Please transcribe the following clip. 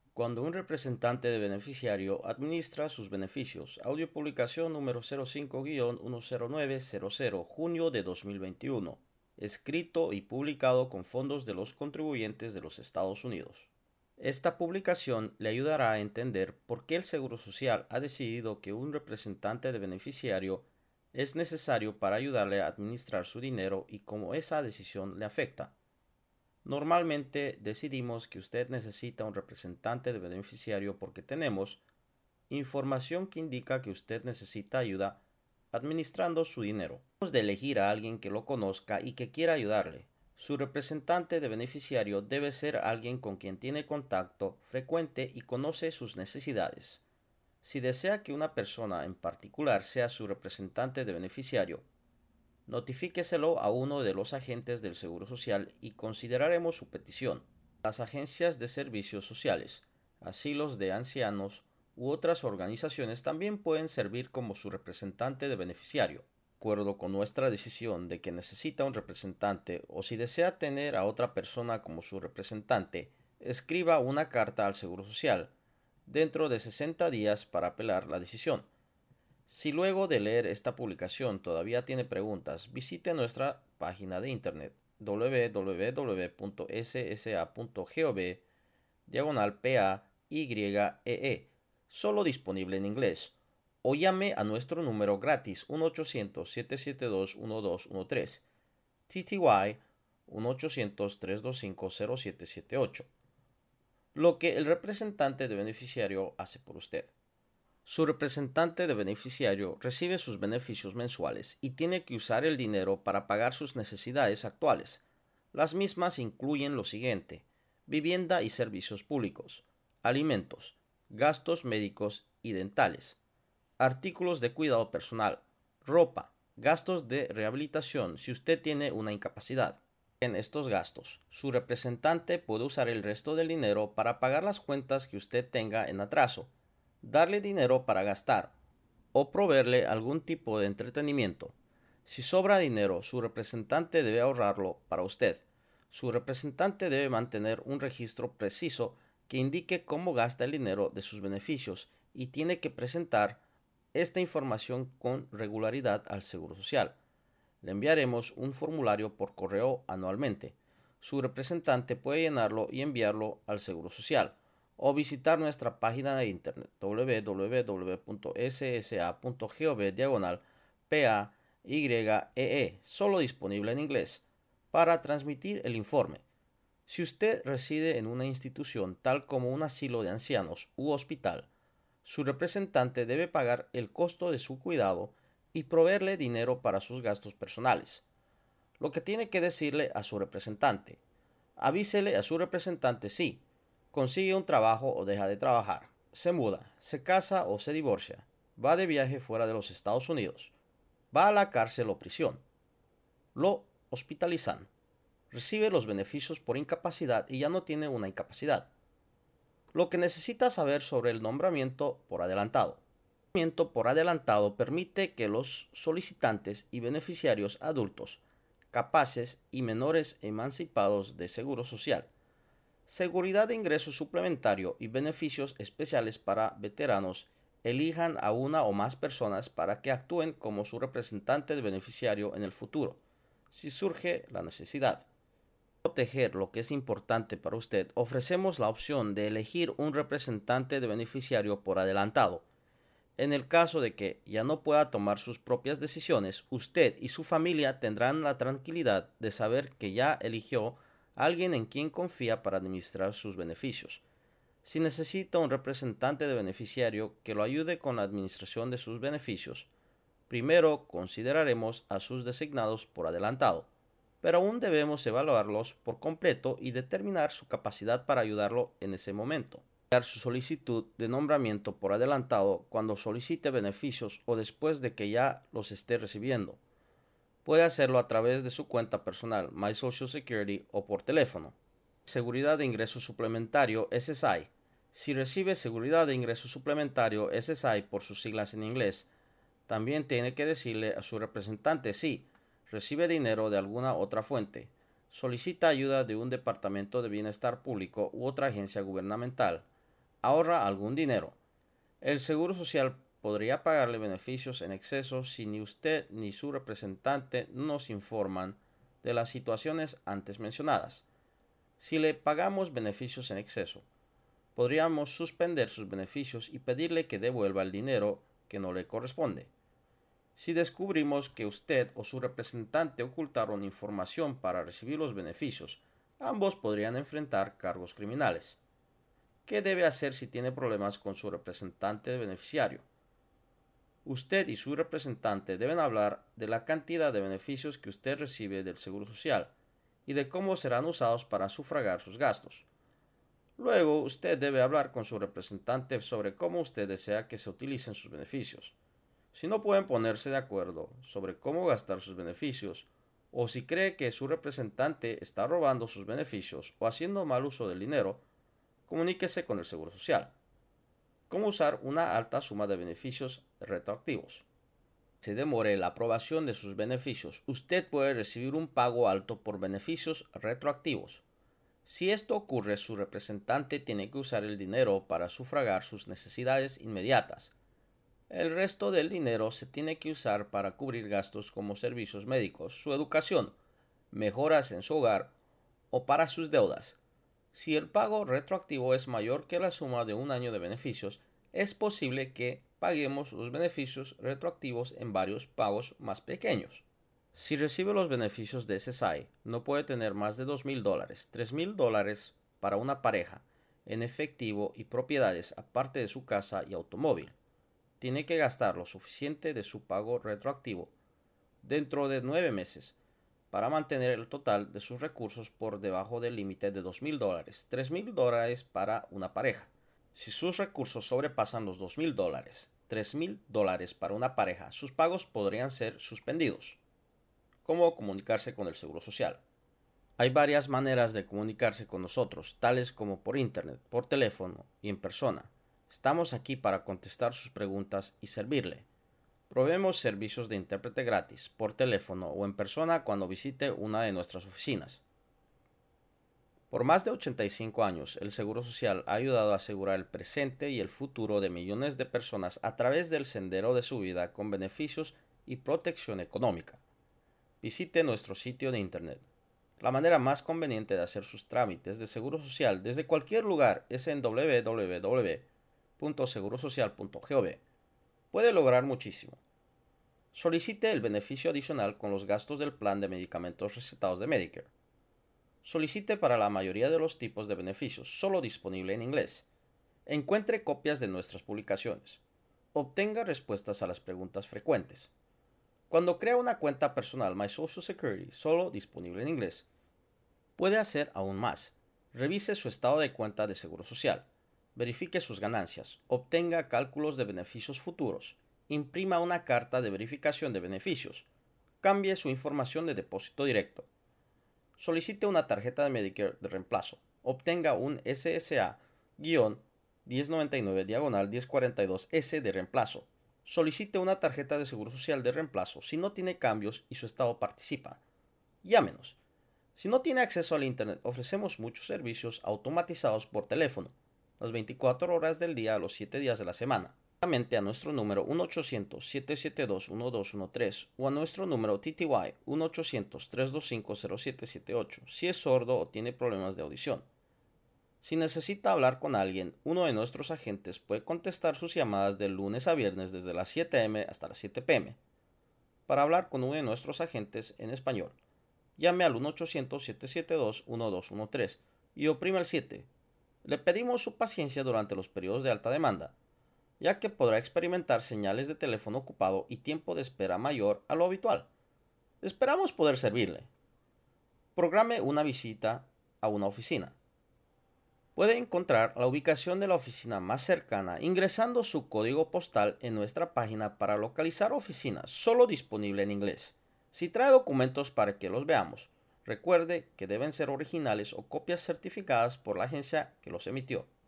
Cuando un representante de beneficiario administra sus beneficios. Audio publicación número 05-10900, junio de 2021. Escrito y publicado con fondos de los contribuyentes de los Estados Unidos. Esta publicación le ayudará a entender por qué el Seguro Social ha decidido que un representante de beneficiario es necesario para ayudarle a administrar su dinero y cómo esa decisión le afecta. Normalmente decidimos que usted necesita un representante de beneficiario porque tenemos información que indica que usted necesita ayuda administrando su dinero. Debemos de elegir a alguien que lo conozca y que quiera ayudarle. Su representante de beneficiario debe ser alguien con quien tiene contacto frecuente y conoce sus necesidades. Si desea que una persona en particular sea su representante de beneficiario, notifíqueselo a uno de los agentes del Seguro Social y consideraremos su petición. Las agencias de servicios sociales, asilos de ancianos u otras organizaciones también pueden servir como su representante de beneficiario. De acuerdo con nuestra decisión de que necesita un representante o si desea tener a otra persona como su representante, escriba una carta al Seguro Social dentro de 60 días para apelar la decisión. Si luego de leer esta publicación todavía tiene preguntas, visite nuestra página de internet www.ssa.gov/PAYEE, solo disponible en inglés, o llame a nuestro número gratis 1-800-772-1213, TTY 1-800-325-0778, lo que el representante de beneficiario hace por usted. Su representante de beneficiario recibe sus beneficios mensuales y tiene que usar el dinero para pagar sus necesidades actuales. Las mismas incluyen lo siguiente: vivienda y servicios públicos, alimentos, gastos médicos y dentales, artículos de cuidado personal, ropa, gastos de rehabilitación si usted tiene una incapacidad. En estos gastos, su representante puede usar el resto del dinero para pagar las cuentas que usted tenga en atraso, darle dinero para gastar o proveerle algún tipo de entretenimiento. Si sobra dinero, su representante debe ahorrarlo para usted. Su representante debe mantener un registro preciso que indique cómo gasta el dinero de sus beneficios y tiene que presentar esta información con regularidad al Seguro Social. Le enviaremos un formulario por correo anualmente. Su representante puede llenarlo y enviarlo al Seguro Social o visitar nuestra página de internet www.ssa.gov/PAYEE, solo disponible en inglés, para transmitir el informe. Si usted reside en una institución tal como un asilo de ancianos u hospital, su representante debe pagar el costo de su cuidado y proveerle dinero para sus gastos personales. Lo que tiene que decirle a su representante: avísele a su representante si consigue un trabajo o deja de trabajar, se muda, se casa o se divorcia, va de viaje fuera de los Estados Unidos, va a la cárcel o prisión, lo hospitalizan, recibe los beneficios por incapacidad y ya no tiene una incapacidad. Lo que necesita saber sobre el nombramiento por adelantado. El nombramiento por adelantado permite que los solicitantes y beneficiarios adultos, capaces y menores emancipados de seguro social, seguridad de ingreso suplementario y beneficios especiales para veteranos elijan a una o más personas para que actúen como su representante de beneficiario en el futuro, si surge la necesidad. Para proteger lo que es importante para usted, ofrecemos la opción de elegir un representante de beneficiario por adelantado. En el caso de que ya no pueda tomar sus propias decisiones, usted y su familia tendrán la tranquilidad de saber que ya eligió a alguien en quien confía para administrar sus beneficios. Si necesita un representante de beneficiario que lo ayude con la administración de sus beneficios, primero consideraremos a sus designados por adelantado, pero aún debemos evaluarlos por completo y determinar su capacidad para ayudarlo en ese momento. Su solicitud de nombramiento por adelantado cuando solicite beneficios o después de que ya los esté recibiendo. Puede hacerlo a través de su cuenta personal, My Social Security, o por teléfono. Seguridad de ingreso suplementario, SSI. Si recibe seguridad de ingreso suplementario, SSI por sus siglas en inglés, también tiene que decirle a su representante si recibe dinero de alguna otra fuente, solicita ayuda de un departamento de bienestar público u otra agencia gubernamental, ahorra algún dinero. El Seguro Social podría pagarle beneficios en exceso si ni usted ni su representante nos informan de las situaciones antes mencionadas. Si le pagamos beneficios en exceso, podríamos suspender sus beneficios y pedirle que devuelva el dinero que no le corresponde. Si descubrimos que usted o su representante ocultaron información para recibir los beneficios, ambos podrían enfrentar cargos criminales. ¿Qué debe hacer si tiene problemas con su representante beneficiario? Usted y su representante deben hablar de la cantidad de beneficios que usted recibe del Seguro Social y de cómo serán usados para sufragar sus gastos. Luego, usted debe hablar con su representante sobre cómo usted desea que se utilicen sus beneficios. Si no pueden ponerse de acuerdo sobre cómo gastar sus beneficios, o si cree que su representante está robando sus beneficios o haciendo mal uso del dinero, comuníquese con el Seguro Social. ¿Cómo usar una alta suma de beneficios retroactivos? Si se demore la aprobación de sus beneficios, usted puede recibir un pago alto por beneficios retroactivos. Si esto ocurre, su representante tiene que usar el dinero para sufragar sus necesidades inmediatas. El resto del dinero se tiene que usar para cubrir gastos como servicios médicos, su educación, mejoras en su hogar o para sus deudas. Si el pago retroactivo es mayor que la suma de un año de beneficios, es posible que paguemos los beneficios retroactivos en varios pagos más pequeños. Si recibe los beneficios de SSI, no puede tener más de $2,000, $3,000 para una pareja, en efectivo y propiedades aparte de su casa y automóvil. Tiene que gastar lo suficiente de su pago retroactivo dentro de 9 meses para mantener el total de sus recursos por debajo del límite de $2,000, $3,000 para una pareja. Si sus recursos sobrepasan los $2,000, $3,000 para una pareja, sus pagos podrían ser suspendidos. ¿Cómo comunicarse con el Seguro Social? Hay varias maneras de comunicarse con nosotros, tales como por internet, por teléfono y en persona. Estamos aquí para contestar sus preguntas y servirle. Proveemos servicios de intérprete gratis, por teléfono o en persona cuando visite una de nuestras oficinas. Por más de 85 años, el Seguro Social ha ayudado a asegurar el presente y el futuro de millones de personas a través del sendero de su vida con beneficios y protección económica. Visite nuestro sitio de internet. La manera más conveniente de hacer sus trámites de Seguro Social desde cualquier lugar es en www.segurosocial.gov. Puede lograr muchísimo. Solicite el beneficio adicional con los gastos del plan de medicamentos recetados de Medicare. Solicite para la mayoría de los tipos de beneficios, solo disponible en inglés. Encuentre copias de nuestras publicaciones. Obtenga respuestas a las preguntas frecuentes. Cuando crea una cuenta personal My Social Security, solo disponible en inglés, puede hacer aún más. Revise su estado de cuenta de Seguro Social. Verifique sus ganancias. Obtenga cálculos de beneficios futuros. Imprima una carta de verificación de beneficios. Cambie su información de depósito directo. Solicite una tarjeta de Medicare de reemplazo. Obtenga un SSA-1099-1042S de reemplazo. Solicite una tarjeta de Seguro Social de reemplazo si no tiene cambios y su estado participa. Llámenos. Si no tiene acceso al Internet, ofrecemos muchos servicios automatizados por teléfono, las 24 horas del día, los 7 días de la semana. Directamente a nuestro número 1-800-772-1213 o a nuestro número TTY 1-800-325-0778 si es sordo o tiene problemas de audición. Si necesita hablar con alguien, uno de nuestros agentes puede contestar sus llamadas de lunes a viernes desde las 7 a.m. hasta las 7 p.m. Para hablar con uno de nuestros agentes en español, llame al 1-800-772-1213 y oprima el 7. Le pedimos su paciencia durante los periodos de alta demanda, ya que podrá experimentar señales de teléfono ocupado y tiempo de espera mayor a lo habitual. Esperamos poder servirle. Programe una visita a una oficina. Puede encontrar la ubicación de la oficina más cercana ingresando su código postal en nuestra página para localizar oficinas, solo disponible en inglés. Si trae documentos para que los veamos, recuerde que deben ser originales o copias certificadas por la agencia que los emitió.